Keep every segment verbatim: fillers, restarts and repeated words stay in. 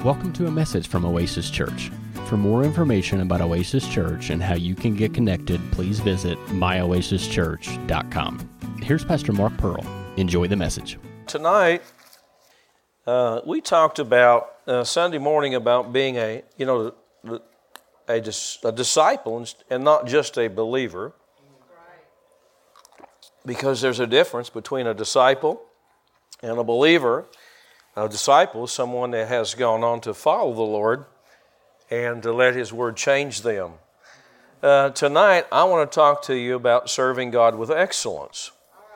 Welcome to a message from Oasis Church. For more information about Oasis Church and how you can get connected, please visit my oasis church dot com. Here's Pastor Mark Pearl. Enjoy the message. Tonight, uh, we talked about uh, Sunday morning about being a, you know, a, dis- a disciple and not just a believer. Because there's a difference between a disciple and a believer. A disciple is someone that has gone on to follow the Lord and to let His Word change them. Uh, tonight, I want to talk to you about serving God with excellence.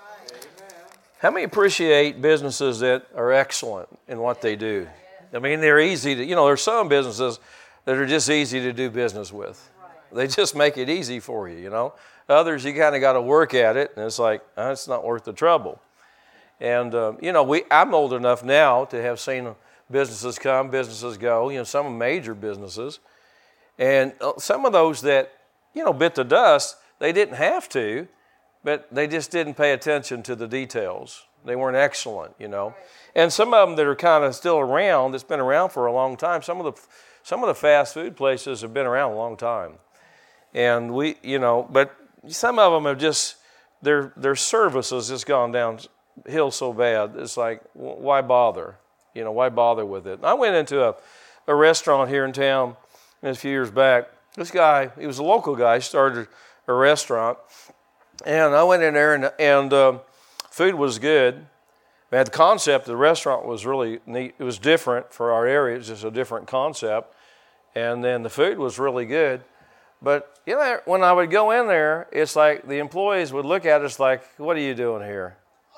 How many appreciate businesses that are excellent in what they do? I mean, they're easy to, you know, there's some businesses that are just easy to do business with. They just make it easy for you, you know. Others, you kind of got to work at it, and it's like, oh, it's not worth the trouble. And, um, you know, we I'm old enough now to have seen businesses come, businesses go, you know, some major businesses. And some of those that, you know, bit the dust, they didn't have to, but they just didn't pay attention to the details. They weren't excellent, you know. And some of them that are kind of still around, that's been around for a long time, some of the some of the fast food places have been around a long time. And we, you know, but some of them have just, their their service has just gone downhill so bad. It's like, why bother? You know, why bother with it? I went into a, a restaurant here in town a few years back. This guy, he was a local guy, started a restaurant. And I went in there and, and um, food was good. Man, the concept of the restaurant was really neat. It was different for our area. It was just a different concept. And then the food was really good. But, you know, when I would go in there, it's like the employees would look at us like, what are you doing here?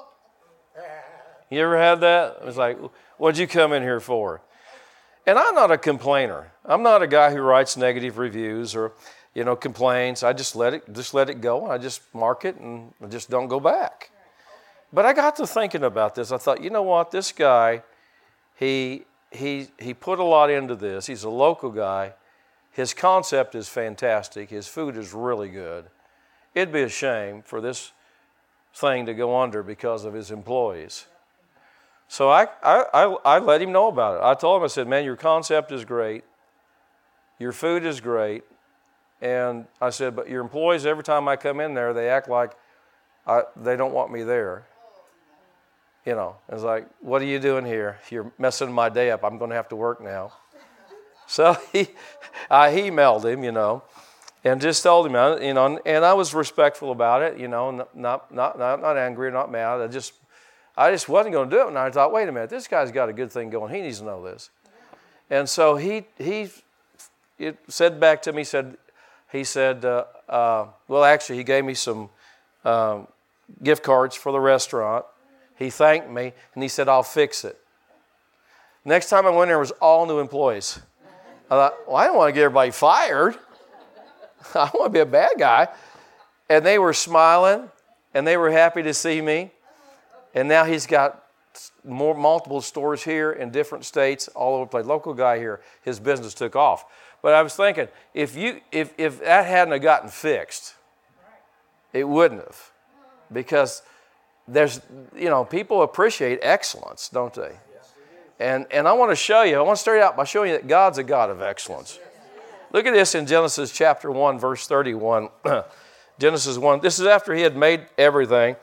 You ever had that? It was like, what'd you come in here for? And I'm not a complainer. I'm not a guy who writes negative reviews or, you know, complains. I just let it just let it go. I just mark it and I just don't go back. But I got to thinking about this. I thought, you know what? This guy, he he he put a lot into this. He's a local guy. His concept is fantastic. His food is really good. It'd be a shame for this thing to go under because of his employees. So I, I, I, I let him know about it. I told him, I said, man, your concept is great. Your food is great. And I said, but your employees, every time I come in there, they act like I, they don't want me there. You know, it's like, what are you doing here? You're messing my day up. I'm going to have to work now. So he, I emailed him, you know, and just told him, you know, and I was respectful about it, you know, not not not not angry, not mad. I just, I just wasn't going to do it. And I thought, wait a minute, this guy's got a good thing going. He needs to know this. And so he he, it said back to me, said, he said, uh, uh, well, actually, he gave me some um, gift cards for the restaurant. He thanked me, and he said, I'll fix it. Next time I went there, it was all new employees. I thought, well, I don't want to get everybody fired. I don't want to be a bad guy. And they were smiling, and they were happy to see me. And now he's got more multiple stores here in different states, all over the place. Local guy here, his business took off. But I was thinking, if you if if that hadn't have gotten fixed, it wouldn't have. Because there's, you know, people appreciate excellence, don't they? And and I want to show you, I want to start out by showing you that God's a God of excellence. Look at this in Genesis chapter one, verse thirty-one. Genesis one, this is after he had made everything.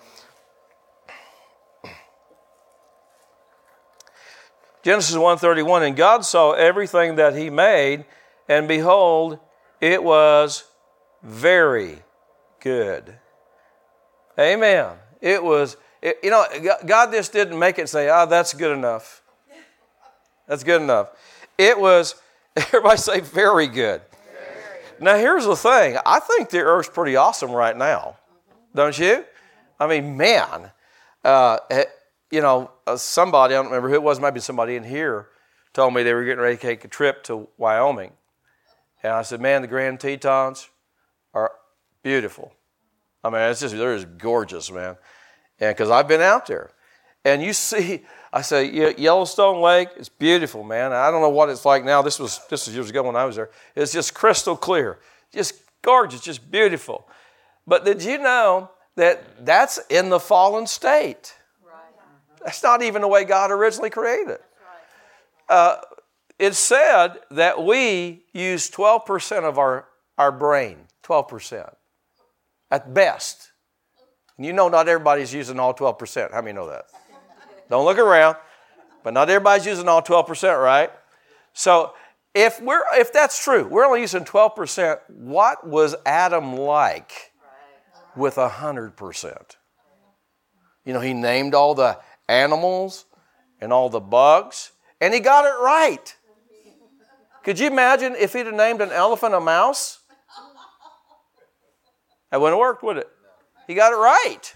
Genesis one thirty-one, and God saw everything that he made, and behold, it was very good. Amen. It was, it, you know, God just didn't make it say, ah, oh, that's good enough. That's good enough. It was, everybody say, very good. Very. Now, here's the thing. I think the earth's pretty awesome right now. Don't you? I mean, man, uh, you know, somebody, I don't remember who it was, maybe somebody in here, told me they were getting ready to take a trip to Wyoming. And I said, man, the Grand Tetons are beautiful. I mean, it's just, they're just gorgeous, man. And because I've been out there. And you see, I say, Yellowstone Lake, it's beautiful, man. I don't know what it's like now. This was this was years ago when I was there. It's just crystal clear. Just gorgeous, just beautiful. But did you know that that's in the fallen state? Right. That's not even the way God originally created it. Uh, it's said that we use twelve percent of our, our brain, twelve percent at best. And you know not everybody's using all twelve percent. How many know that? Don't look around, but not everybody's using all twelve percent, right? So if we're if that's true, we're only using twelve percent, what was Adam like with one hundred percent? You know, he named all the animals and all the bugs, and he got it right. Could you imagine if he'd have named an elephant a mouse? That wouldn't have worked, would it? He got it right.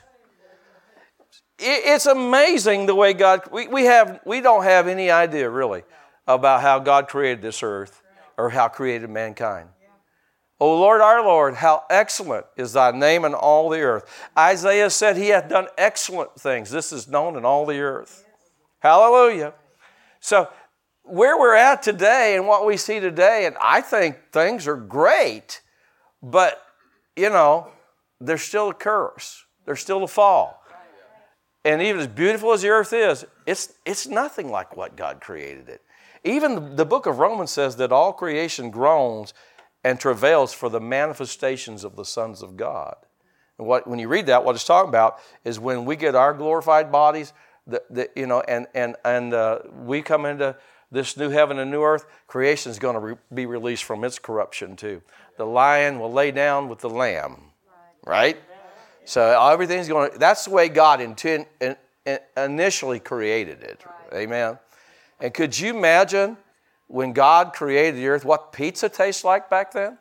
It's amazing the way God, we, we have, we don't have any idea really about how God created this earth or how created mankind. O Lord, our Lord, how excellent is thy name in all the earth. Isaiah said he hath done excellent things. This is known in all the earth. Hallelujah. So where we're at today and what we see today, and I think things are great, but, you know, there's still a curse. There's still a fall. And even as beautiful as the earth is, it's, it's nothing like what God created it. Even the book of Romans says that all creation groans and travails for the manifestations of the sons of God. And what, when you read that, what it's talking about is when we get our glorified bodies, the, the, you know, and and and uh, we come into this new heaven and new earth, creation is going to re- be released from its corruption too. The lion will lay down with the lamb, right? So everything's going to. That's the way God intend, in, in, initially created it. Amen. And could you imagine when God created the earth, what pizza tastes like back then?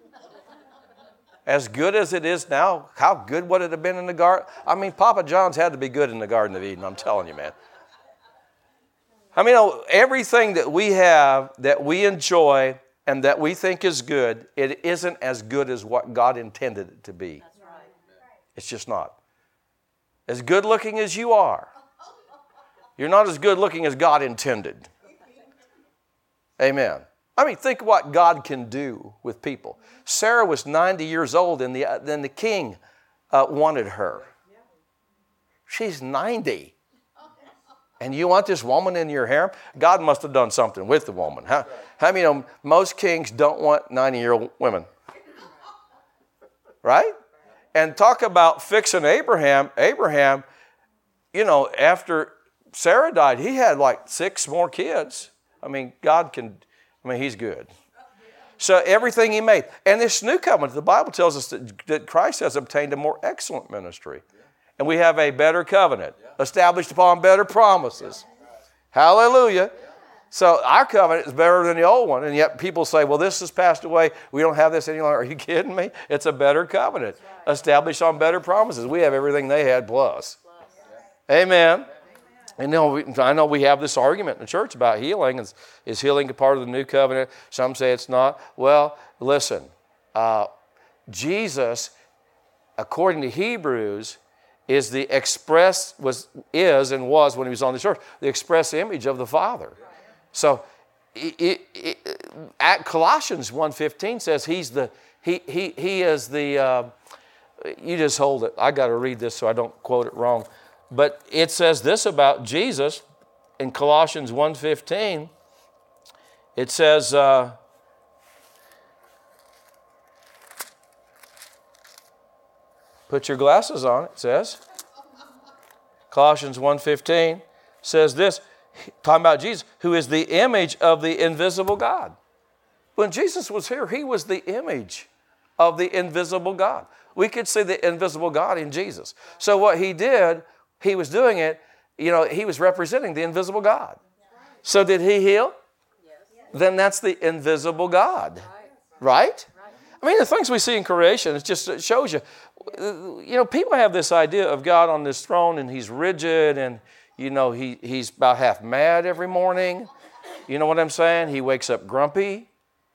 As good as it is now, how good would it have been in the garden? I mean, Papa John's had to be good in the Garden of Eden, I'm telling you, man. I mean, everything that we have, that we enjoy, and that we think is good, it isn't as good as what God intended it to be. That's right. It's just not. As good looking as you are, you're not as good looking as God intended. Amen. I mean, think what God can do with people. Sarah was ninety years old, and the, then the king uh, wanted her. She's ninety. And you want this woman in your harem? God must have done something with the woman. How, how many know most kings don't want ninety-year-old women? Right? And talk about fixing Abraham. Abraham, you know, after Sarah died, he had like six more kids. I mean, God can... I mean, he's good. So everything he made. And this new covenant, the Bible tells us that, that Christ has obtained a more excellent ministry. And we have a better covenant, established upon better promises. Hallelujah. So our covenant is better than the old one. And yet people say, well, this has passed away. We don't have this any longer. Are you kidding me? It's a better covenant, established on better promises. We have everything they had plus. Amen. And you know, I know we have this argument in the church about healing. Is, is healing a part of the new covenant? Some say it's not. Well, listen. Uh, Jesus, according to Hebrews, is the express was is and was when he was on this earth the express image of the Father. So, it, it, it, at Colossians one fifteen says he's the he he he is the. Uh, you just hold it. I got to read this so I don't quote it wrong. But it says this about Jesus in Colossians one fifteen. It says, uh, put your glasses on, it says. Colossians one fifteen says this, talking about Jesus, who is the image of the invisible God. When Jesus was here, he was the image of the invisible God. We could see the invisible God in Jesus. So what he did, he was doing it, you know, he was representing the invisible God. So did he heal? Then that's the invisible God. Right? I mean, the things we see in creation, it just it shows you, you know, people have this idea of God on this throne and he's rigid and, you know, he, he's about half mad every morning. You know what I'm saying? He wakes up grumpy.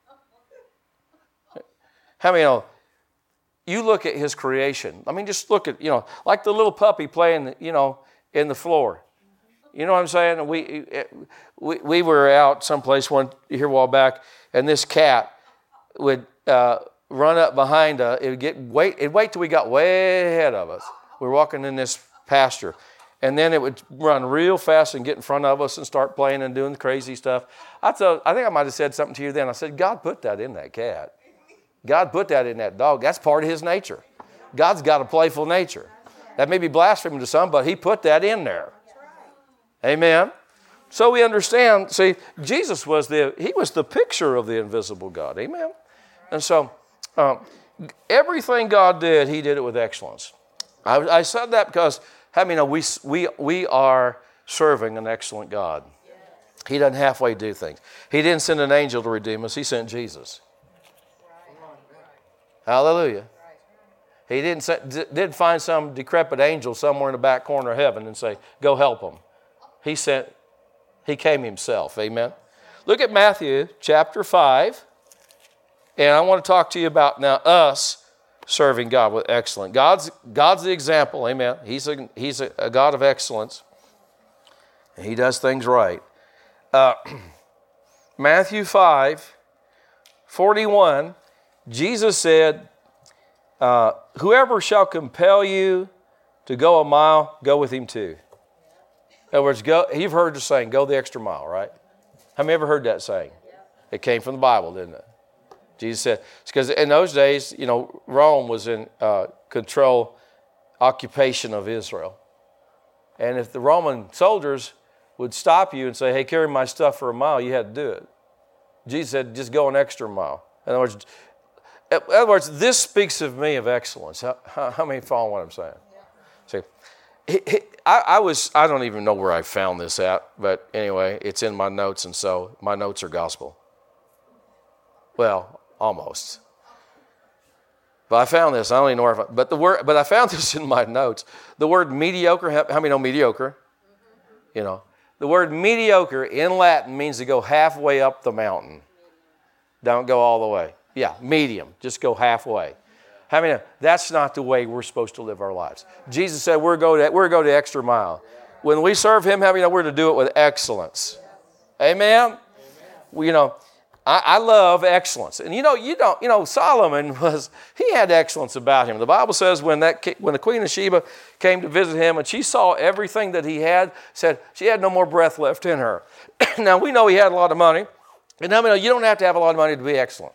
How many know? You look at his creation. I mean, just look at, you know, like the little puppy playing, you know, in the floor. You know what I'm saying? We we, we were out someplace one here a while back, and this cat would uh, run up behind us. It would get wait. It'd wait till we got way ahead of us. We were walking in this pasture, and then it would run real fast and get in front of us and start playing and doing crazy stuff. I thought, I think I might have said something to you then. I said, God put that in that cat. God put that in that dog. That's part of his nature. God's got a playful nature. That may be blasphemy to some, but he put that in there. Amen. So we understand, see, Jesus was the, he was the picture of the invisible God. Amen. And so um, everything God did, he did it with excellence. I, I said that because, how many know we, we, we are serving an excellent God. He doesn't halfway do things. He didn't send an angel to redeem us. He sent Jesus. Hallelujah. He didn't say, didn't find some decrepit angel somewhere in the back corner of heaven and say, go help him. He sent, he came himself. Amen. Look at Matthew chapter five. And I want to talk to you about now us serving God with excellence. God's, God's the example. Amen. He's a, he's a, a God of excellence. And he does things right. Uh, Matthew five, forty-one, Jesus said, uh, whoever shall compel you to go a mile, go with him too. In other words, go, you've heard the saying, go the extra mile, right? Have you ever heard that saying? It came from the Bible, didn't it? Jesus said, because in those days, you know, Rome was in uh, control, occupation of Israel. And if the Roman soldiers would stop you and say, hey, carry my stuff for a mile, you had to do it. Jesus said, just go an extra mile. In other words, in other words, this speaks of me of excellence. How, how, how many follow what I'm saying? Yeah. See, he, he, I, I was, I don't even know where I found this at, but anyway, it's in my notes, and so my notes are gospel. Well, almost. But I found this. I don't even know where I found, but the word, but I found this in my notes. The word mediocre, how, how many know mediocre? Mm-hmm. You know, the word mediocre in Latin means to go halfway up the mountain. Don't go all the way. Yeah, medium. Just go halfway. How many know that's not the way we're supposed to live our lives? Jesus said we're going to, we're going to extra mile. When we serve him, how many know we're to do it with excellence? Amen? Well, you know, I, I love excellence. And you know, you don't, you know, Solomon was, he had excellence about him. The Bible says when that when the Queen of Sheba came to visit him and she saw everything that he had, said she had no more breath left in her. Now, we know he had a lot of money. And I mean, you don't have to have a lot of money to be excellent.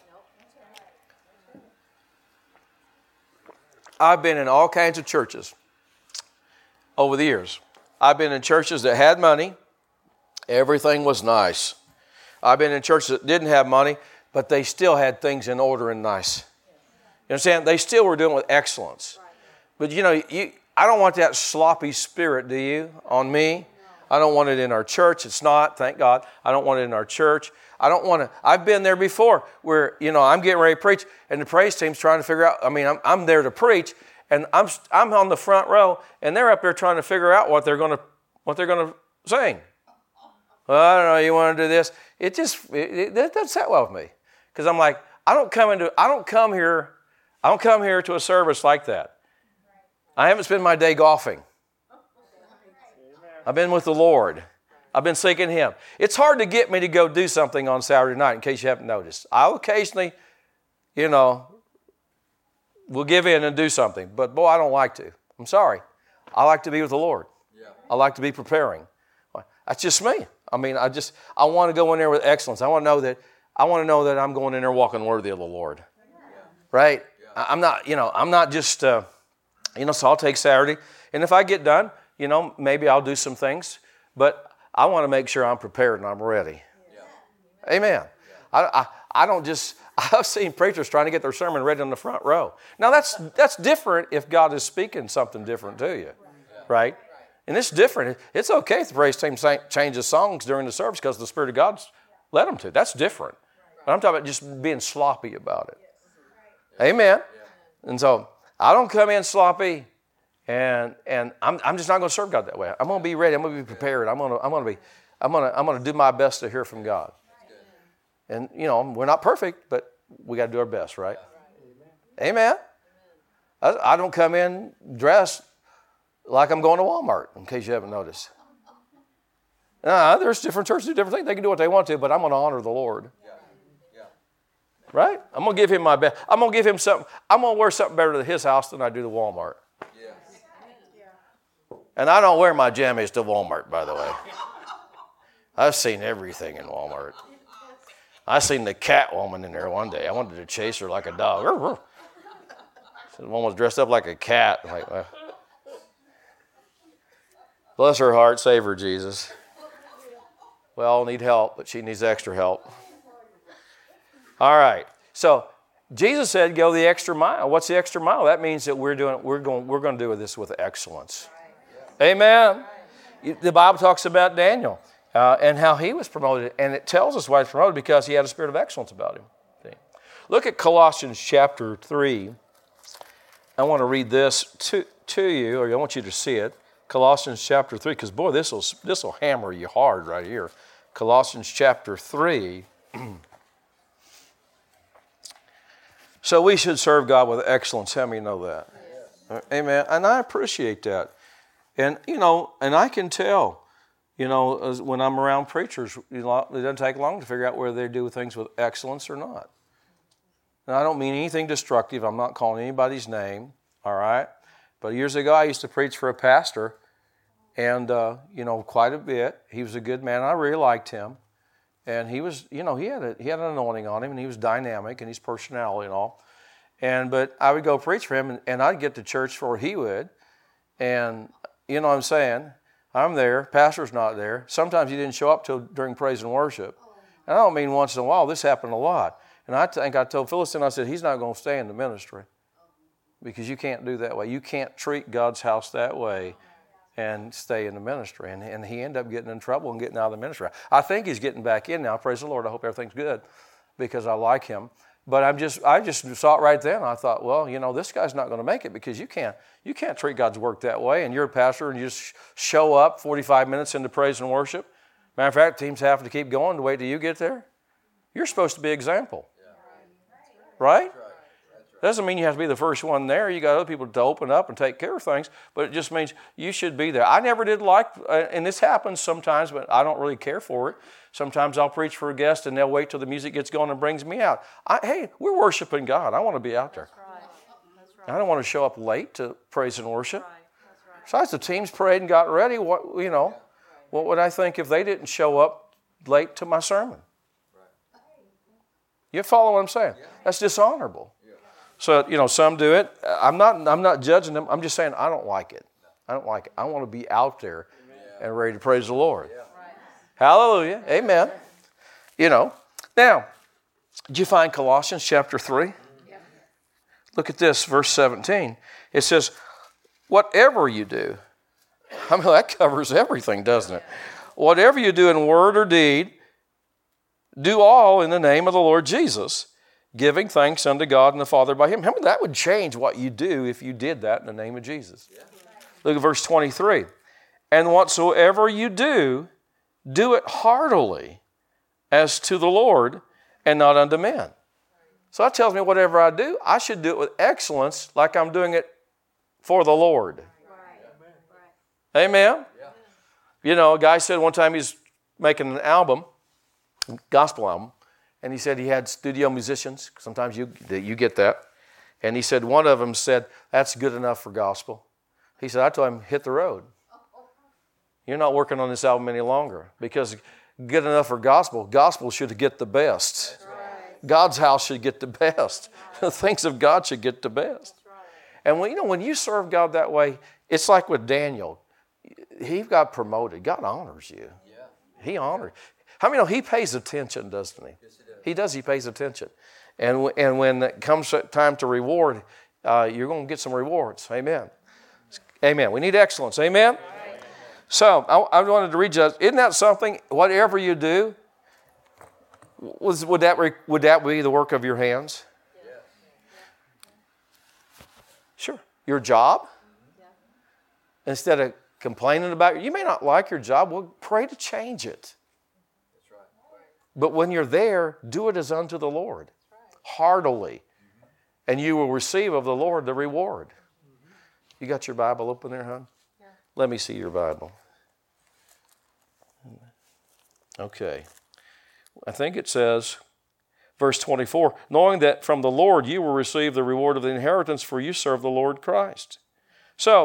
I've been in all kinds of churches over the years. I've been in churches that had money. Everything was nice. I've been in churches that didn't have money, but they still had things in order and nice. You understand? They still were doing it with excellence. But you know, you, I don't want that sloppy spirit, do you, on me? I don't want it in our church. It's not, thank God. I don't want it in our church. I don't want to, I've been there before where, you know, I'm getting ready to preach and the praise team's trying to figure out, I mean, I'm, I'm there to preach and I'm I'm on the front row and they're up there trying to figure out what they're going to, what they're going to sing. Well, I don't know, you want to do this? It just, it, it, that doesn't sit well with me. Because I'm like, I don't come into, I don't come here, I don't come here to a service like that. I haven't spent my day golfing. I've been with the Lord. I've been seeking him. It's hard to get me to go do something on Saturday night, in case you haven't noticed. I'll occasionally, you know, will give in and do something. But boy, I don't like to. I'm sorry. I like to be with the Lord. Yeah. I like to be preparing. That's just me. I mean, I just, I want to go in there with excellence. I want to know that, I want to know that I'm going in there walking worthy of the Lord. Yeah. Right? Yeah. I'm not, you know, I'm not just, uh, you know, so I'll take Saturday. And if I get done, you know, maybe I'll do some things. But I want to make sure I'm prepared and I'm ready. Yeah. Amen. Yeah. I, I I don't just, I've seen preachers trying to get their sermon ready in the front row. Now that's that's different if God is speaking something different to you, right? And it's different. It's okay if the praise team changes songs during the service because the Spirit of God's led them to. That's different. But I'm talking about just being sloppy about it. Amen. And so I don't come in sloppy. And and I'm I'm just not going to serve God that way. I'm going to be ready. I'm going to be prepared. I'm going to I'm going to be I'm going to I'm going to do my best to hear from God. And you know, we're not perfect, but we got to do our best, right? Amen. I, I don't come in dressed like I'm going to Walmart, in case you haven't noticed. Nah, there's different churches do different things. They can do what they want to, but I'm going to honor the Lord. Right? I'm going to give him my best. I'm going to give him something. I'm going to wear something better to his house than I do to Walmart. And I don't wear my jammies to Walmart, by the way. I've seen everything in Walmart. I seen the cat woman in there one day. I wanted to chase her like a dog. The woman was dressed up like a cat. I'm like, well, bless her heart, save her, Jesus. We all need help, but she needs extra help. All right. So Jesus said, "Go the extra mile." What's the extra mile? That means that we're doing. We're going. We're going to do this with excellence. Amen. The Bible talks about Daniel uh, and how he was promoted, and it tells us why he's promoted because he had a spirit of excellence about him. See? Look at Colossians chapter three. I want to read this to, to you, or I want you to see it. Colossians chapter three, because boy, this will this will hammer you hard right here. Colossians chapter three. So we should serve God with excellence. How many know that? Yes. Amen. And I appreciate that. And, you know, and I can tell, you know, as when I'm around preachers, you know, it doesn't take long to figure out whether they do things with excellence or not. And I don't mean anything destructive. I'm not calling anybody's name, all right? But years ago, I used to preach for a pastor, and, uh, you know, quite a bit. He was a good man. I really liked him. And he was, you know, he had a, he had an anointing on him, and he was dynamic, and his personality and all. And but I would go preach for him, and, and I'd get to church before he would. And you know what I'm saying? I'm there. Pastor's not there. Sometimes he didn't show up till during praise and worship. And I don't mean once in a while. This happened a lot. And I think I told Phyllis, and I said, he's not going to stay in the ministry because you can't do that way. You can't treat God's house that way and stay in the ministry. And, and he ended up getting in trouble and getting out of the ministry. I think he's getting back in now. Praise the Lord. I hope everything's good because I like him. But I'm just, I just saw it right then. I thought, well, you know, this guy's not going to make it because you can't, you can't treat God's work that way. And you're a pastor and you just show up forty-five minutes into praise and worship. Matter of fact, teams have to keep going to wait till you get there. You're supposed to be example. Right? Doesn't mean you have to be the first one there. You got other people to open up and take care of things, but it just means you should be there. I never did like, and this happens sometimes, but I don't really care for it. Sometimes I'll preach for a guest and they'll wait till the music gets going and brings me out. I, hey, we're worshiping God. I want to be out there. That's right. That's right. I don't want to show up late to praise and worship. That's right. That's right. Besides, the teams prayed and got ready. What you know, right. What would I think if they didn't show up late to my sermon? Right. You follow what I'm saying? Yeah. That's dishonorable. So, you know, some do it. I'm not I'm not judging them. I'm just saying I don't like it. I don't like it. I want to be out there and ready to praise the Lord. Yeah. Right. Hallelujah. Amen. You know. Now, did you find Colossians chapter three? Yeah. Look at this, verse seventeen. It says, whatever you do. I mean, that covers everything, doesn't it? Whatever you do in word or deed, do all in the name of the Lord Jesus, giving thanks unto God and the Father by Him. How many that would change what you do if you did that in the name of Jesus? Yeah. Look at verse twenty-three. And whatsoever you do, do it heartily as to the Lord and not unto men. So that tells me whatever I do, I should do it with excellence like I'm doing it for the Lord. Right. Amen? Yeah. You know, a guy said one time he's making an album, gospel album, and he said he had studio musicians. Sometimes you you get that. And he said one of them said, that's good enough for gospel. He said, I told him, hit the road. You're not working on this album any longer because good enough for gospel. Gospel should get the best. Right. God's house should get the best. The things of God should get the best. Right. And when, you know, when you serve God that way, it's like with Daniel. He got promoted. God honors you. Yeah. He honors. How many know he pays attention, doesn't he? Yes, he does. He does. He pays attention. And, and when it comes time to reward, uh, you're going to get some rewards. Amen. Amen. We need excellence. Amen. Amen. So I, I wanted to read you. Isn't that something? Whatever you do, was, would that would that be the work of your hands? Yes. Sure. Your job. Mm-hmm. Yeah. Instead of complaining about it, you may not like your job. Well, pray to change it. That's right. But when you're there, do it as unto the Lord, right. Heartily, mm-hmm. And you will receive of the Lord the reward. Mm-hmm. You got your Bible open there, hon? Yeah. Let me see your Bible. Okay. I think it says, verse twenty-four, knowing that from the Lord you will receive the reward of the inheritance, for you serve the Lord Christ. So,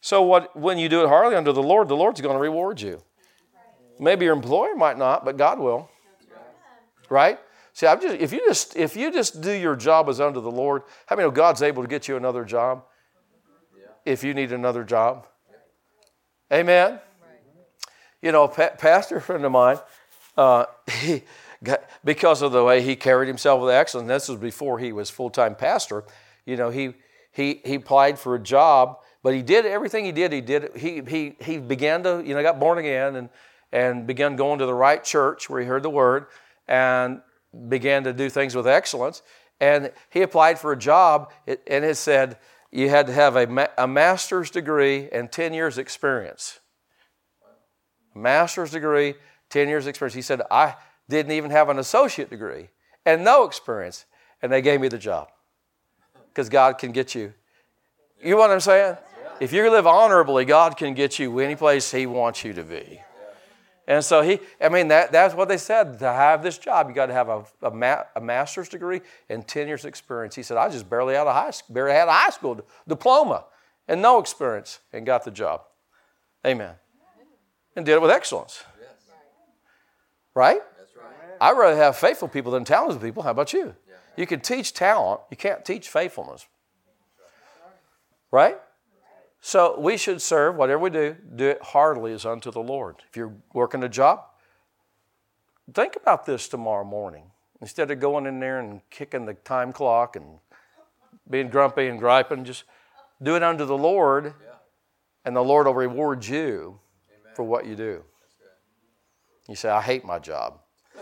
So what? When you do it heartily unto the Lord, the Lord's going to reward you. Maybe your employer might not, but God will. Right? See, I'm just, if you just if you just do your job as unto the Lord, how many know God's able to get you another job if you need another job? Amen? You know, a pastor friend of mine, uh, he got, because of the way he carried himself with excellence, this was before he was full-time pastor, you know, he he he applied for a job, but he did everything he did, he did, he he he began to, you know, got born again and, and began going to the right church where he heard the word and began to do things with excellence. And he applied for a job, and it said you had to have a, ma- a master's degree and ten years experience. Master's degree, ten years experience. He said, I didn't even have an associate degree and no experience, and they gave me the job. Because God can get you. You know what I'm saying? If you live honorably, God can get you any place He wants you to be. And so he, I mean, that, that's what they said. To have this job, you got to have a, a, ma- a master's degree and ten years experience. He said, I just barely out of high school, barely had a high school diploma and no experience and got the job. Amen. And did it with excellence. Yes. Right? That's right. I'd rather have faithful people than talented people. How about you? Yeah. You can teach talent. You can't teach faithfulness. Right? So we should serve, whatever we do, do it heartily as unto the Lord. If you're working a job, think about this tomorrow morning. Instead of going in there and kicking the time clock and being grumpy and griping, just do it unto the Lord, and the Lord will reward you Amen. For what you do. You say, I hate my job.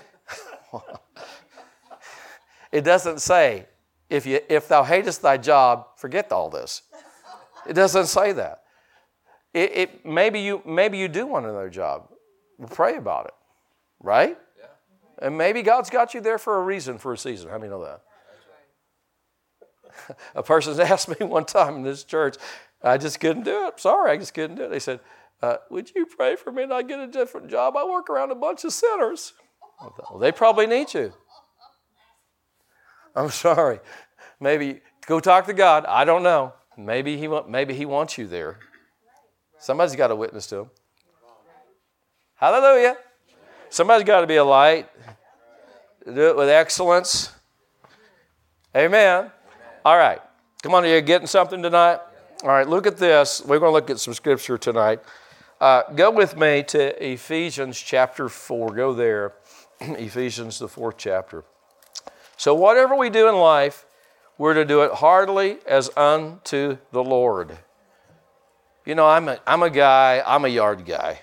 It doesn't say, if you if thou hatest thy job, forget all this. It doesn't say that. It, it maybe you maybe you do want another job. Well, pray about it, right? Yeah. And maybe God's got you there for a reason, for a season. How many know that? That's right. A person's asked me one time in this church, I just couldn't do it. Sorry, I just couldn't do it. They said, uh, would you pray for me and I get a different job? I work around a bunch of sinners. Well, they probably need you. I'm sorry. Maybe go talk to God. I don't know. Maybe he want, maybe he wants you there. Somebody's got to witness to him. Hallelujah. Somebody's got to be a light. Do it with excellence. Amen. All right. Come on, are you getting something tonight? All right, look at this. We're going to look at some scripture tonight. Uh, go with me to Ephesians chapter four. Go there. Ephesians, the fourth chapter. So whatever we do in life, we're to do it heartily as unto the Lord. You know, I'm a, I'm a guy, I'm a yard guy.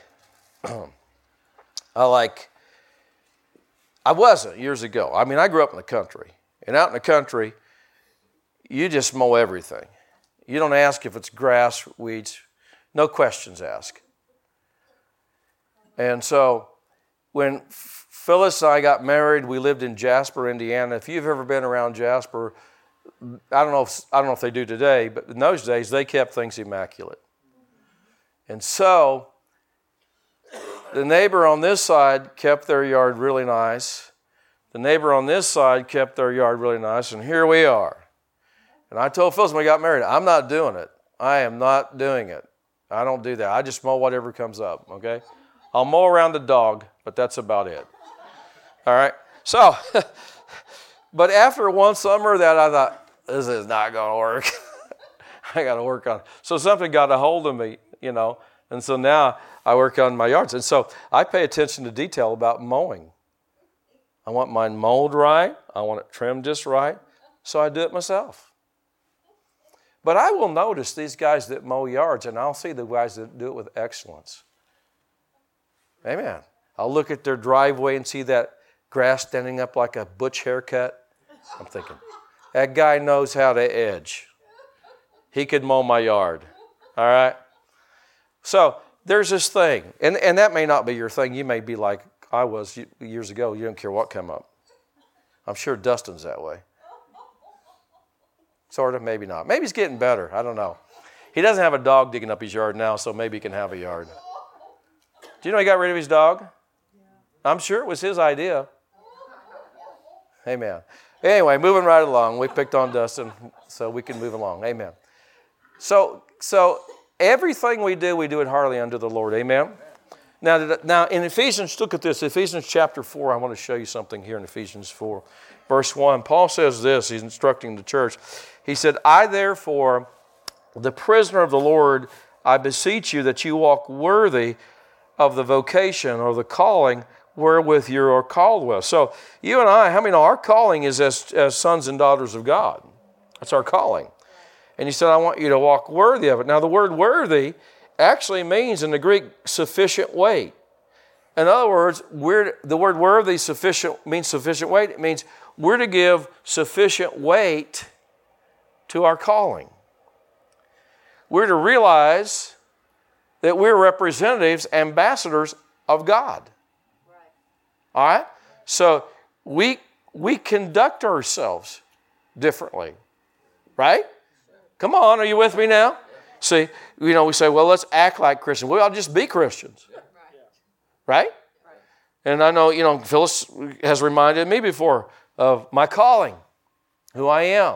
I like, I wasn't years ago. I mean, I grew up in the country. And out in the country, you just mow everything. You don't ask if it's grass, weeds. No questions asked. And so when Phyllis and I got married, we lived in Jasper, Indiana. If you've ever been around Jasper, I don't know if, I don't know if they do today, but in those days, they kept things immaculate. And so the neighbor on this side kept their yard really nice. The neighbor on this side kept their yard really nice, and here we are. And I told Phyllis when we got married, I'm not doing it. I am not doing it. I don't do that. I just mow whatever comes up, okay? I'll mow around the dog, but that's about it. All right? So, but after one summer that I thought, this is not going to work. I got to work on it. So something got a hold of me, you know, and so now I work on my yards. And so I pay attention to detail about mowing. I want mine mowed right. I want it trimmed just right. So I do it myself. But I will notice these guys that mow yards, and I'll see the guys that do it with excellence. Amen. I'll look at their driveway and see that grass standing up like a butch haircut. I'm thinking, that guy knows how to edge. He could mow my yard. All right? So there's this thing, and, and that may not be your thing. You may be like I was years ago. You don't care what come up. I'm sure Dustin's that way. Sort of, maybe not. Maybe he's getting better. I don't know. He doesn't have a dog digging up his yard now, so maybe he can have a yard. Do you know he got rid of his dog? I'm sure it was his idea. Amen. Anyway, moving right along. We picked on Dustin, so we can move along. Amen. So, so everything we do, we do it heartily unto the Lord. Amen? Now, now in Ephesians, look at this. Ephesians chapter four, I want to show you something here in Ephesians four. Verse one, Paul says this. He's instructing the church. He said, I therefore, the prisoner of the Lord, I beseech you that you walk worthy of the vocation or the calling wherewith you are called with. So you and I, how many know our calling is as, as sons and daughters of God? That's our calling. And he said, I want you to walk worthy of it. Now the word worthy actually means in the Greek sufficient weight. In other words, we're, the word worthy sufficient means sufficient weight. It means we're to give sufficient weight to our calling. We're to realize that we're representatives, ambassadors of God. Right. All right? So we, we conduct ourselves differently. Right? Come on, are you with me now? See, you know, we say, well, let's act like Christians. We ought to just be Christians. Right? And I know, you know, Phyllis has reminded me before of my calling, who I am.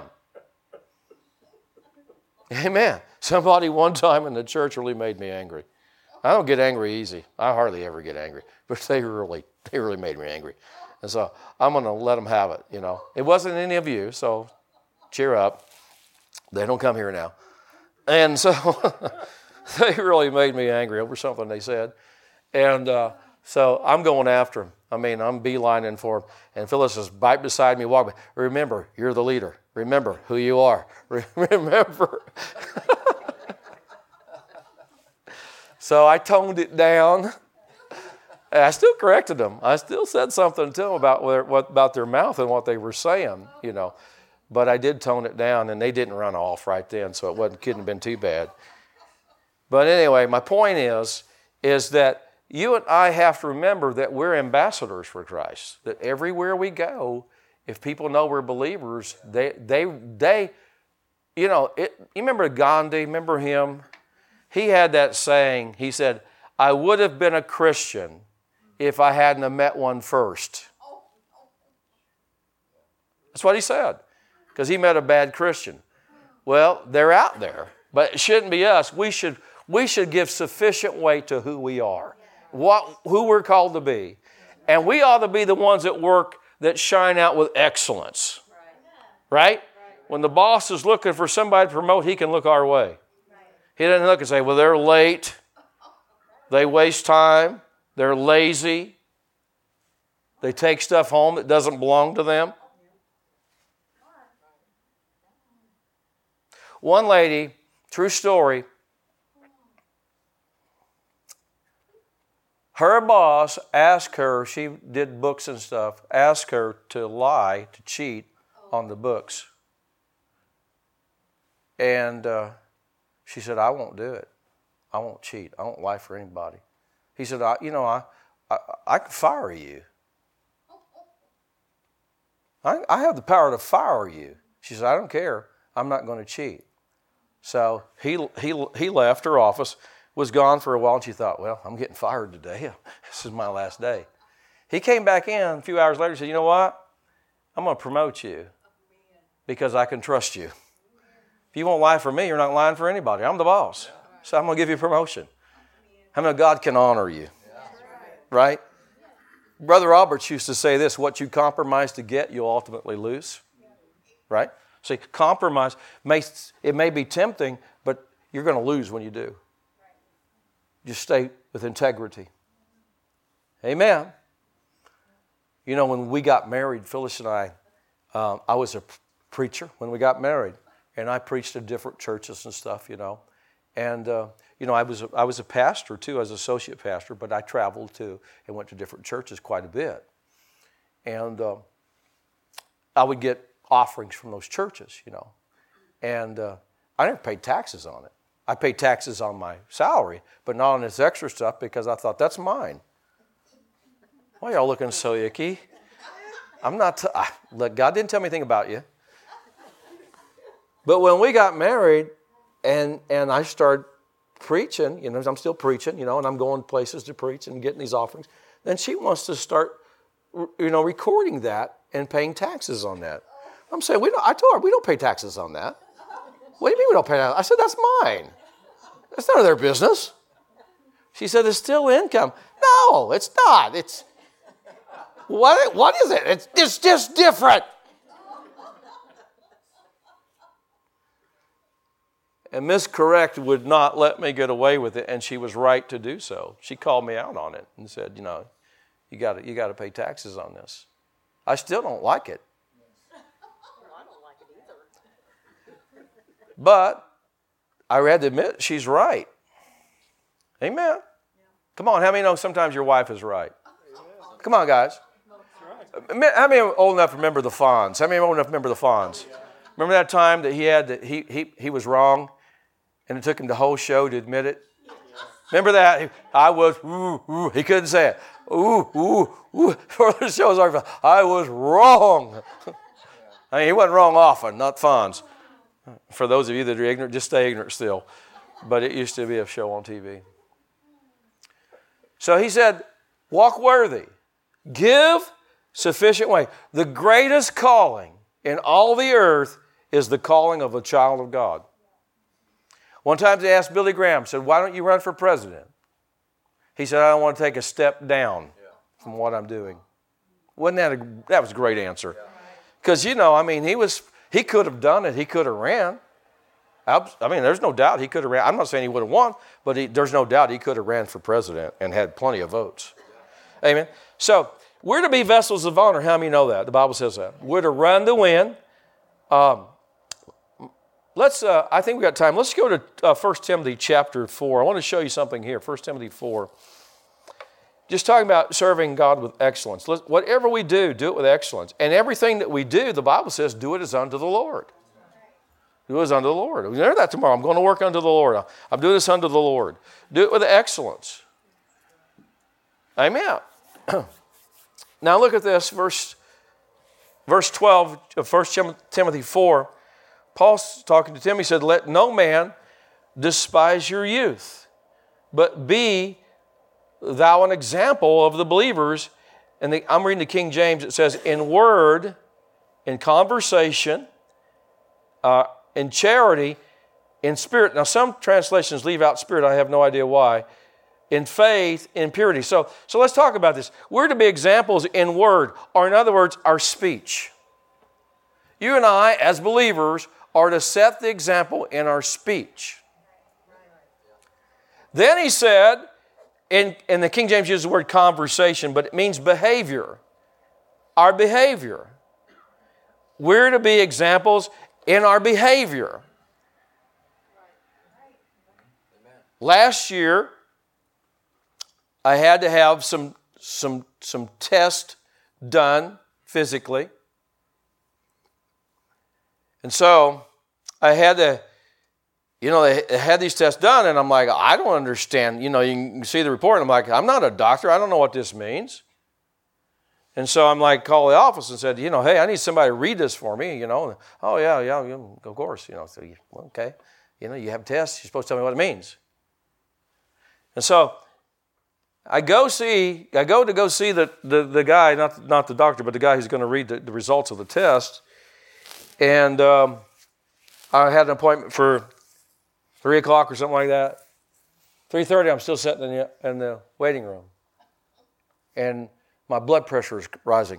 Amen. Somebody one time in the church really made me angry. I don't get angry easy. I hardly ever get angry. But they really, they really made me angry. And so I'm going to let them have it, you know. It wasn't any of you, so cheer up. They don't come here now. And so they really made me angry over something they said. And uh, so I'm going after them. I mean, I'm beelining for them. And Phyllis is right beside me walking. Remember, you're the leader. Remember who you are. Remember. So I toned it down. And I still corrected them. I still said something to them about what, what about their mouth and what they were saying, you know. But I did tone it down, and they didn't run off right then, so it wasn't, couldn't have been too bad. But anyway, my point is, is that you and I have to remember that we're ambassadors for Christ. That everywhere we go, if people know we're believers, they, they, they, you know, it, you remember Gandhi, remember him? He had that saying, he said, I would have been a Christian if I hadn't have met one first. That's what he said, because he met a bad Christian. Well, they're out there, but it shouldn't be us. We should, we should give sufficient weight to who we are, what, who we're called to be. And we ought to be the ones at work that shine out with excellence. Right? When the boss is looking for somebody to promote, he can look our way. He doesn't look and say, well, they're late. They waste time. They're lazy. They take stuff home that doesn't belong to them. One lady, true story, her boss asked her, she did books and stuff, asked her to lie, to cheat on the books. And uh, she said, I won't do it. I won't cheat. I won't lie for anybody. He said, I, you know, I, I, I can fire you. I, I have the power to fire you. She said, I don't care. I'm not going to cheat. So he, he, he left her office, was gone for a while, and she thought, well, I'm getting fired today. This is my last day. He came back in a few hours later and said, you know what? I'm going to promote you because I can trust you. If you won't lie for me, you're not lying for anybody. I'm the boss. So I'm going to give you a promotion. How many God can honor you? Right? Brother Roberts used to say this, what you compromise to get, you'll ultimately lose. Right? See, compromise, may, it may be tempting, but you're going to lose when you do. Just stay with integrity. Amen. You know, when we got married, Phyllis and I, um, I was a preacher when we got married. And I preached at different churches and stuff, you know. And, uh, you know, I was, a, I was a pastor, too, as associate pastor, but I traveled, too, and went to different churches quite a bit. And uh, I would get offerings from those churches, you know. And uh, I never paid taxes on it. I paid taxes on my salary, but not on this extra stuff because I thought, that's mine. Why are y'all looking so icky? I'm not, t- I, look, God didn't tell me anything about you. But when we got married and, and I started preaching, you know, I'm still preaching, you know, and I'm going places to preach and getting these offerings, then she wants to start, you know, recording that and paying taxes on that. I'm saying, we don't, I told her, we don't pay taxes on that. What do you mean we don't pay taxes? I said, that's mine. That's none of their business. She said, it's still income. No, it's not. It's what, what is it? It's, it's just different. And Miss Correct would not let me get away with it, and she was right to do so. She called me out on it and said, you know, you got to you got to pay taxes on this. I still don't like it. Well, I don't like it either. But I had to admit she's right. Amen. Yeah. Come on, how many know sometimes your wife is right? Amen. Come on, guys. Right. How many are old enough to remember the Fonz? How many are old enough to remember the Fonz? Yeah. Remember that time that he had that he he he was wrong? And it took him the whole show to admit it. Yes. Remember that? I was, ooh, ooh. He couldn't say it. Ooh, ooh, ooh. For the show was over. I was wrong. I mean, he wasn't wrong often, not Fonz. For those of you that are ignorant, just stay ignorant still. But it used to be a show on T V. So he said, walk worthy. Give sufficient way. The greatest calling in all the earth is the calling of a child of God. One time they asked Billy Graham, said, why don't you run for president? He said, I don't want to take a step down from what I'm doing. Wasn't that a, that was a great answer. Because, you know, I mean, he was he could have done it. He could have ran. I mean, there's no doubt he could have ran. I'm not saying he would have won, but he, there's no doubt he could have ran for president and had plenty of votes. Amen. So we're to be vessels of honor. How many know that? The Bible says that. We're to run to win. Um, Let's. Uh, I think we got time. Let's go to uh, First Timothy chapter four. I want to show you something here. First Timothy four. Just talking about serving God with excellence. Let's, whatever we do, do it with excellence. And everything that we do, the Bible says, do it as unto the Lord. Do it as unto the Lord. We learn that tomorrow. I'm going to work unto the Lord. I'm doing this unto the Lord. Do it with excellence. Amen. Now look at this, verse, verse twelve of First Timothy four. Paul's talking to Timothy, he said, let no man despise your youth, but be thou an example of the believers. And the, I'm reading the King James, it says, in word, in conversation, uh, in charity, in spirit. Now some translations leave out spirit, I have no idea why. In faith, in purity. So, so let's talk about this. We're to be examples in word, or in other words, our speech. You and I, as believers, are to set the example in our speech. Then he said, in, in the King James uses the word conversation, but it means behavior. Our behavior. We're to be examples in our behavior. Last year, I had to have some, some, some tests done physically. And so I had to, you know, they had these tests done, and I'm like, I don't understand. You know, you can see the report, and I'm like, I'm not a doctor. I don't know what this means. And so I'm like, call the office and said, you know, hey, I need somebody to read this for me, you know. Oh, yeah, yeah, yeah, of course. You know, so, you, well, okay. You know, you have tests. You're supposed to tell me what it means. And so I go see, I go to go see the, the, the guy, not, not the doctor, but the guy who's going to read the, the results of the test. And um, I had an appointment for three o'clock or something like that. three thirty, I'm still sitting in the, in the waiting room. And my blood pressure is rising.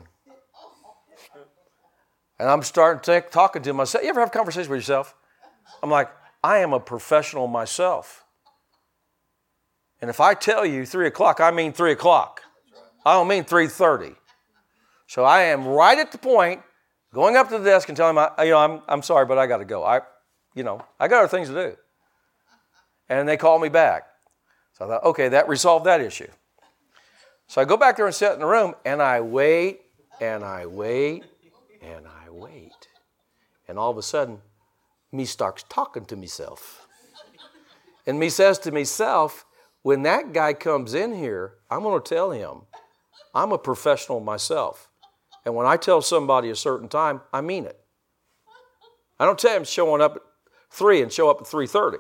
And I'm starting to take, talking to myself. You ever have a conversation with yourself? I'm like, I am a professional myself. And if I tell you three o'clock, I mean three o'clock. I don't mean three thirty. So I am right at the point, going up to the desk and telling him, you know, I'm I'm sorry, but I got to go. I, you know, I got other things to do. And they called me back. So I thought, okay, that resolved that issue. So I go back there and sit in the room, and I wait, and I wait, and I wait. And all of a sudden, me starts talking to myself. And me says to myself, when that guy comes in here, I'm going to tell him, I'm a professional myself. And when I tell somebody a certain time, I mean it. I don't tell him showing up at three and show up at three thirty.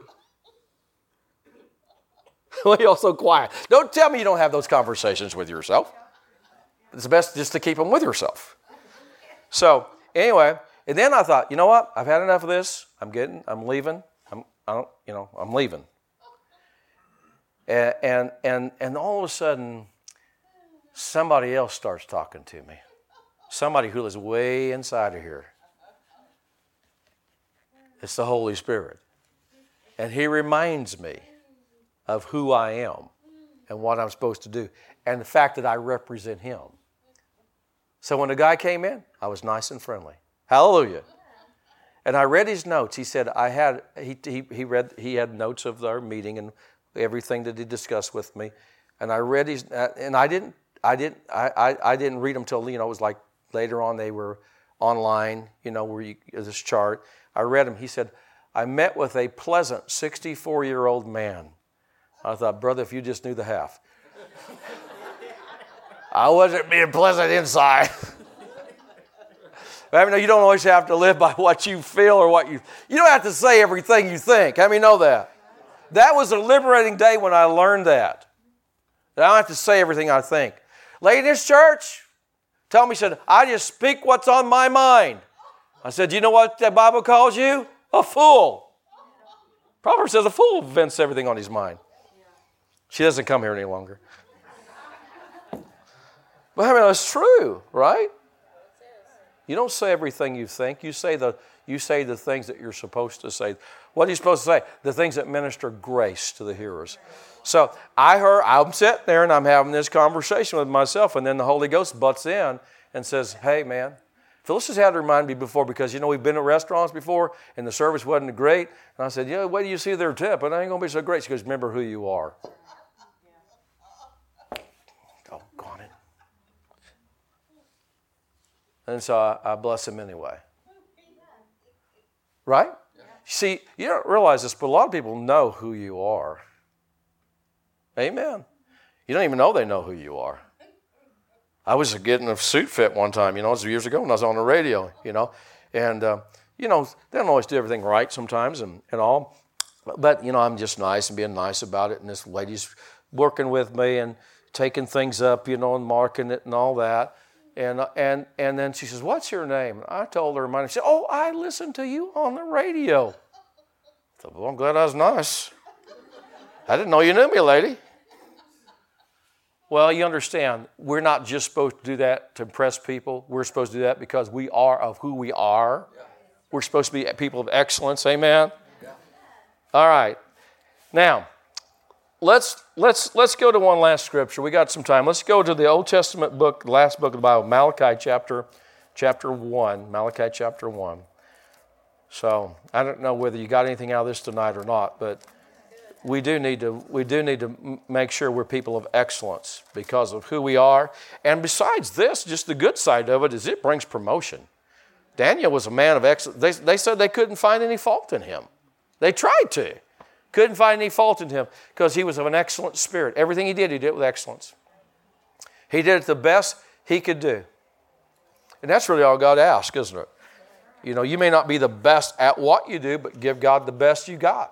Well, you're all so quiet. Don't tell me you don't have those conversations with yourself. It's best just to keep them with yourself. So anyway, and then I thought, you know what? I've had enough of this. I'm getting, I'm leaving. I'm, I don't, you know, I'm leaving. And, and, and, and all of a sudden, somebody else starts talking to me. Somebody who is way inside of here. It's the Holy Spirit. And He reminds me of who I am and what I'm supposed to do and the fact that I represent Him. So when the guy came in, I was nice and friendly. Hallelujah. And I read his notes. He said I had he he he read he had notes of our meeting and everything that he discussed with me. And I read his and I didn't I didn't I, I, I didn't read them till, you know, it was like later on they were online, you know, where you this chart. I read them. He said, I met with a pleasant sixty-four-year-old man. I thought, brother, if you just knew the half. I wasn't being pleasant inside. I mean, you don't always have to live by what you feel or what you... You don't have to say everything you think. How many know that? That was a liberating day when I learned that. That I don't have to say everything I think. Lady in this church, tell me, he said, I just speak what's on my mind. I said, you know what the Bible calls you? A fool. Proverbs says a fool vents everything on his mind. She doesn't come here any longer. But I mean, it's true, right? You don't say everything you think. You say the you say the things that you're supposed to say. What are you supposed to say? The things that minister grace to the hearers. So I heard, I'm sitting there and I'm having this conversation with myself, and then the Holy Ghost butts in and says, hey, man, Phyllis has had to remind me before because, you know, we've been at restaurants before and the service wasn't great. And I said, yeah, wait till you see their tip. It ain't going to be so great. She goes, remember who you are. Oh, go on in. And so I, I bless him anyway. Right? See, you don't realize this, but a lot of people know who you are. Amen. You don't even know they know who you are. I was getting a suit fit one time, you know, it was years ago when I was on the radio, you know. And, uh, you know, they don't always do everything right sometimes and, and all. But, you know, I'm just nice and being nice about it. And this lady's working with me and taking things up, you know, and marking it and all that. And and and then she says, what's your name? I told her mine. She said, oh, I listened to you on the radio. I thought, well, I'm glad I was nice. I didn't know you knew me, lady. Well, you understand, we're not just supposed to do that to impress people. We're supposed to do that because we are of who we are. We're supposed to be people of excellence. Amen? All right. Now, Let's let's let's go to one last scripture. We got some time. Let's go to the Old Testament book, the last book of the Bible, Malachi chapter chapter one. Malachi chapter one. So I don't know whether you got anything out of this tonight or not, but we do need to we do need to make sure we're people of excellence because of who we are. And besides this, just the good side of it is it brings promotion. Daniel was a man of excellence. They they said they couldn't find any fault in him. They tried to. Couldn't find any fault in him because he was of an excellent spirit. Everything he did, he did it with excellence. He did it the best he could do. And that's really all God asks, isn't it? You know, you may not be the best at what you do, but give God the best you got.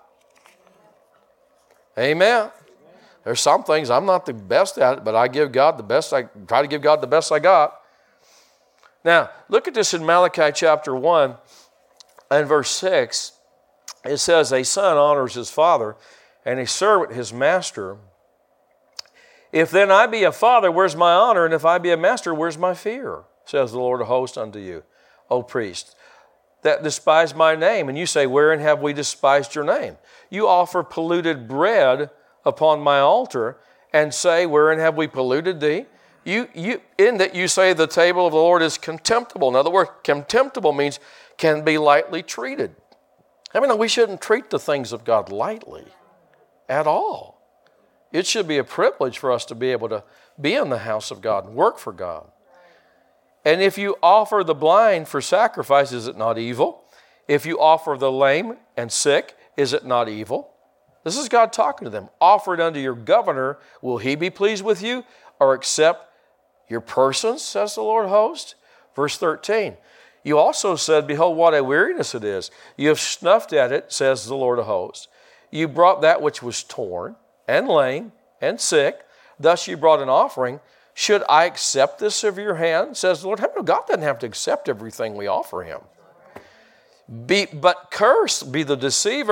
Amen. There's some things I'm not the best at it, but I give God the best. I try to give God the best I got. Now, look at this in Malachi chapter one and verse six. It says, a son honors his father, and a servant his master. If then I be a father, where's my honor? And if I be a master, where's my fear? Says the Lord of hosts unto you, O priest, that despise my name. And you say, wherein have we despised your name? You offer polluted bread upon my altar, and say, wherein have we polluted thee? You, you, in that you say the table of the Lord is contemptible. In other words, contemptible means can be lightly treated. I mean, we shouldn't treat the things of God lightly at all. It should be a privilege for us to be able to be in the house of God and work for God. And if you offer the blind for sacrifice, is it not evil? If you offer the lame and sick, is it not evil? This is God talking to them. Offer it unto your governor. Will he be pleased with you or accept your persons, says the Lord of hosts? Verse thirteen. You also said, behold, what a weariness it is. You have snuffed at it, says the Lord of hosts. You brought that which was torn and lame and sick. Thus you brought an offering. Should I accept this of your hand, says the Lord? God doesn't have to accept everything we offer him. Be, but cursed be the deceiver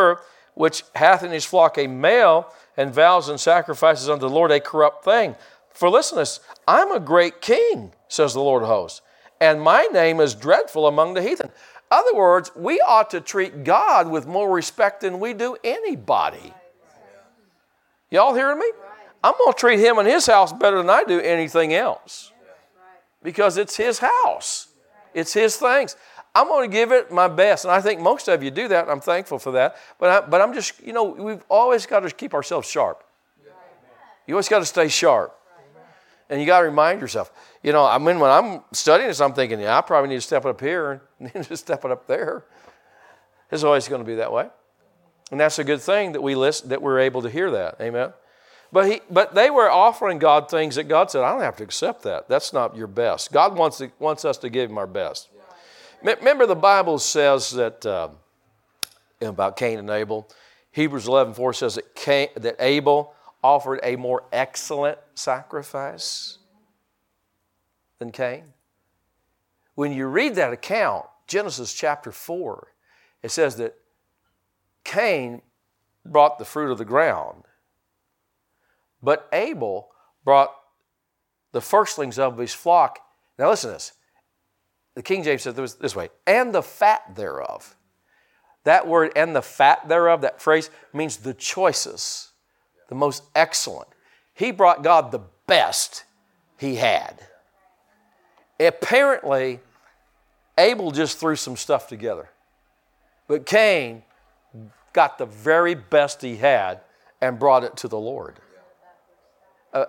which hath in his flock a male, and vows and sacrifices unto the Lord a corrupt thing. For listen to this, I'm a great king, says the Lord of hosts, and my name is dreadful among the heathen. Other words, we ought to treat God with more respect than we do anybody. Y'all hearing me? I'm going to treat him and his house better than I do anything else. Because it's his house. It's his things. I'm going to give it my best. And I think most of you do that, and I'm thankful for that. But, I, but I'm just, you know, we've always got to keep ourselves sharp. You always got to stay sharp. And you got to remind yourself. You know, I mean, when I'm studying this, I'm thinking, yeah, I probably need to step it up here and need to step it up there. It's always going to be that way. And that's a good thing that we listen, that we're able to hear that. Amen. But he, but they were offering God things that God said, I don't have to accept that. That's not your best. God wants to, wants us to give him our best. Remember, the Bible says that uh, about Cain and Abel. Hebrews eleven four says that Cain, that Abel offered a more excellent sacrifice than Cain. When you read that account, Genesis chapter four, it says that Cain brought the fruit of the ground, but Abel brought the firstlings of his flock. Now listen to this. The King James says it this way, and the fat thereof. That word, and the fat thereof, that phrase means the choicest, the most excellent. He brought God the best he had. Apparently, Abel just threw some stuff together. But Cain got the very best he had and brought it to the Lord. Uh,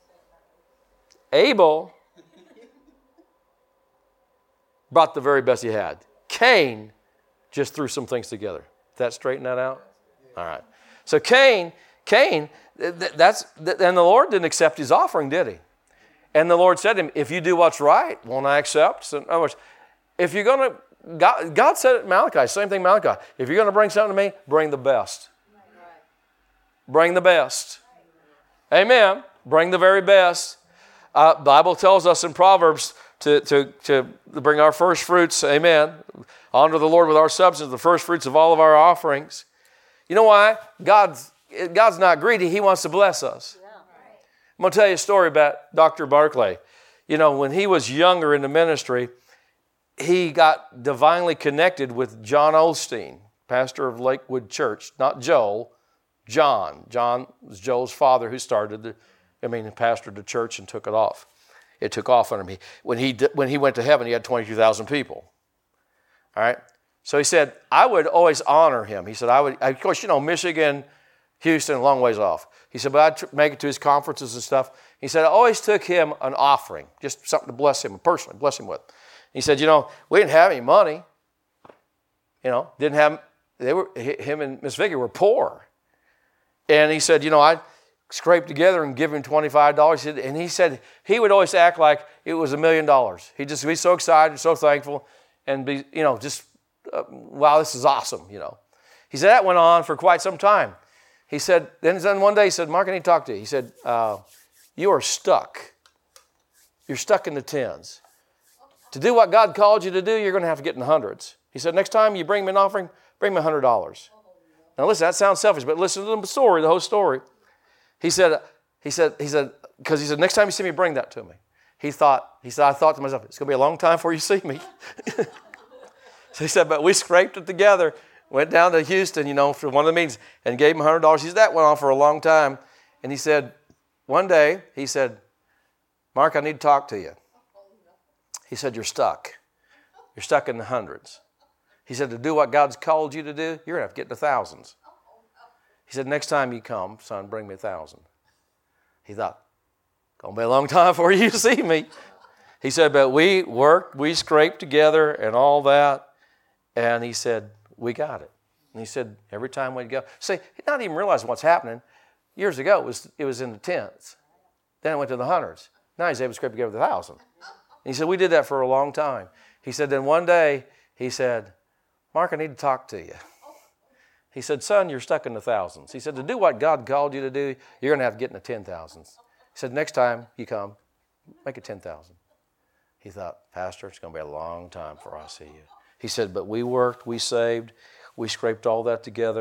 Abel brought the very best he had. Cain just threw some things together. Did that straighten that out? All right. So Cain, Cain, that's, and the Lord didn't accept his offering, did he? And the Lord said to him, if you do what's right, won't I accept? So in other words, if you're going to, God, God said it in Malachi, same thing Malachi. If you're going to bring something to me, bring the best. Bring the best. Amen. Bring the very best. Uh, Bible tells us in Proverbs to, to, to bring our first fruits, amen, honor the Lord with our substance, the first fruits of all of our offerings. You know why? God's, God's not greedy. He wants to bless us. Yeah. I'm going to tell you a story about Doctor Barclay. You know, when he was younger in the ministry, he got divinely connected with John Osteen, pastor of Lakewood Church. Not Joel, John. John was Joel's father who started the, I mean, pastored the church and took it off. It took off under me. When he, when he went to heaven, he had twenty-two thousand people. All right? So he said, I would always honor him. He said, I would, of course, you know, Michigan, Houston, a long ways off. He said, but I'd tr- make it to his conferences and stuff. He said, I always took him an offering, just something to bless him, personally, bless him with. He said, you know, we didn't have any money. You know, didn't have, they were, him and Miss Vicky were poor. And he said, you know, I'd scrape together and give him twenty-five dollars. And he said he would always act like it was a million dollars. He'd just be so excited, so thankful, and be, you know, just, uh, wow, this is awesome, you know. He said that went on for quite some time. He said, then, then one day he said, Mark, I need to talk to you. He said, uh, you are stuck. You're stuck in the tens. To do what God called you to do, you're going to have to get in the hundreds. He said, next time you bring me an offering, bring me one hundred dollars. Now listen, that sounds selfish, but listen to the story, the whole story. He said, he said, he said, because he said, next time you see me, bring that to me. He thought, he said, I thought to myself, it's going to be a long time before you see me. So he said, but we scraped it together, went down to Houston, you know, for one of the meetings, and gave him one hundred dollars. He said, that went on for a long time. And he said, one day, he said, Mark, I need to talk to you. He said, you're stuck. You're stuck in the hundreds. He said, to do what God's called you to do, you're going to have to get in the thousands. He said, next time you come, son, bring me a thousand. He thought, going to be a long time before you see me. He said, but we worked, we scraped together and all that. And he said, we got it. And he said, every time we'd go. See, he not even realizing what's happening. Years ago, it was, it was in the tens. Then it went to the hundreds. Now he's able to scrape together the thousand. And he said, we did that for a long time. He said, then one day, he said, Mark, I need to talk to you. He said, son, you're stuck in the thousands. He said, to do what God called you to do, you're going to have to get in the ten thousands. He said, next time you come, make it ten thousand. He thought, Pastor, it's going to be a long time before I see you. He said, but we worked, we saved, we scraped all that together.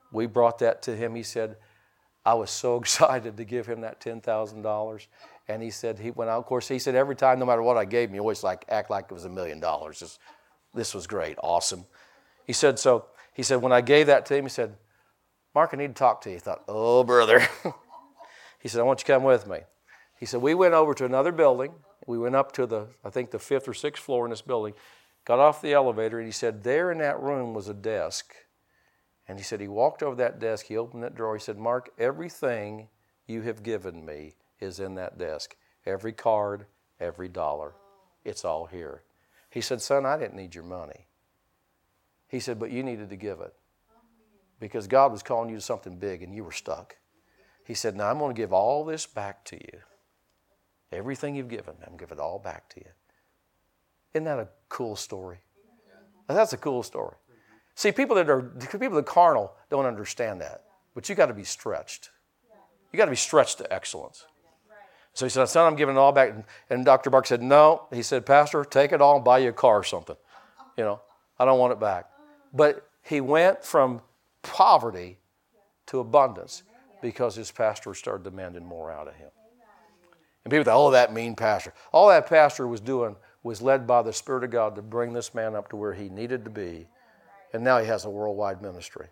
we brought that to him. He said, I was so excited to give him that ten thousand dollars. And he said, he went out, of course, he said every time, no matter what I gave him, he always like act like it was a million dollars. Just, this was great, awesome. He said, so, he said, when I gave that to him, he said, Mark, I need to talk to you. He thought, oh, brother. He said, I want you to come with me. He said, we went over to another building. We went up to the, I think the fifth or sixth floor in this building, got off the elevator, and he said, there in that room was a desk. And he said, he walked over that desk, he opened that drawer, he said, Mark, everything you have given me is in that desk. Every card, every dollar, it's all here. He said, son, I didn't need your money. He said, but you needed to give it because God was calling you to something big and you were stuck. He said, now I'm going to give all this back to you. Everything you've given, I'm going to give it all back to you. Isn't that a cool story? That's a cool story. See, people that are people that are carnal don't understand that, but you got to be stretched. You got to be stretched to excellence. So he said, son, I'm giving it all back. And, and Doctor Bark said, no. He said, Pastor, take it all and buy you a car or something. You know, I don't want it back. But he went from poverty to abundance because his pastor started demanding more out of him. And people thought, oh, that mean pastor. All that pastor was doing was led by the Spirit of God to bring this man up to where he needed to be. And now he has a worldwide ministry.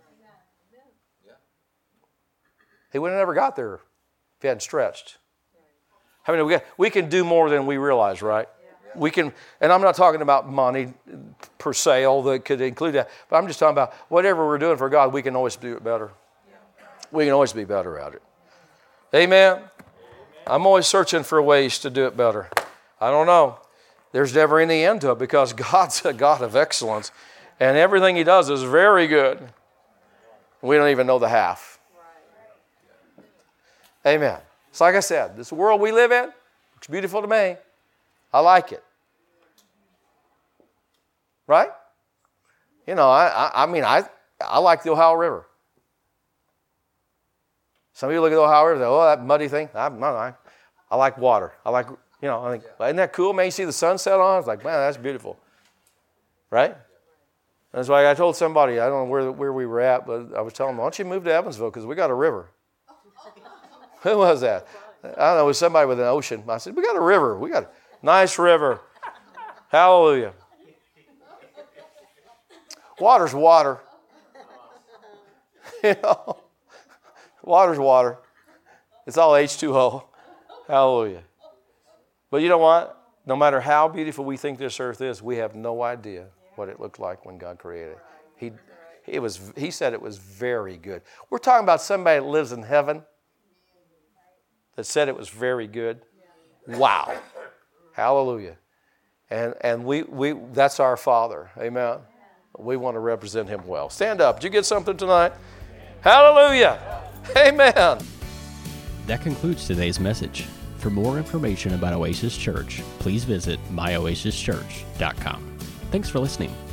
He would have never got there if he hadn't stretched. I mean, we, got, we can do more than we realize, right? Yeah. We can, and I'm not talking about money per se, although it could include that, but I'm just talking about whatever we're doing for God, we can always do it better. Yeah. We can always be better at it. Amen? Amen? I'm always searching for ways to do it better. I don't know. There's never any end to it because God's a God of excellence, and everything He does is very good. We don't even know the half. Right. Amen. So like I said, this world we live in looks beautiful to me. I like it. Right? You know, I, I, I mean, I, I like the Ohio River. Some people look at the Ohio River and say, oh, that muddy thing. I, I, I like water. I like, you know, I think, isn't that cool, man? You see the sunset on? It's like, man, that's beautiful. Right? That's why I told somebody, I don't know where, where we were at, but I was telling them, why don't you move to Evansville because we got a river. Who was that? I don't know. It was somebody with an ocean. I said, we got a river. We got a nice river. Hallelujah. Water's water. You know, water's water. It's all H two O. Hallelujah. But you know what? No matter how beautiful we think this earth is, we have no idea what it looked like when God created it. He, it was, he said it was very good. We're talking about somebody that lives in heaven that said it was very good. Wow. Hallelujah. And and we we that's our Father. Amen. We want to represent Him well. Stand up. Did you get something tonight? Hallelujah. Amen. That concludes today's message. For more information about Oasis Church, please visit my oasis church dot com. Thanks for listening.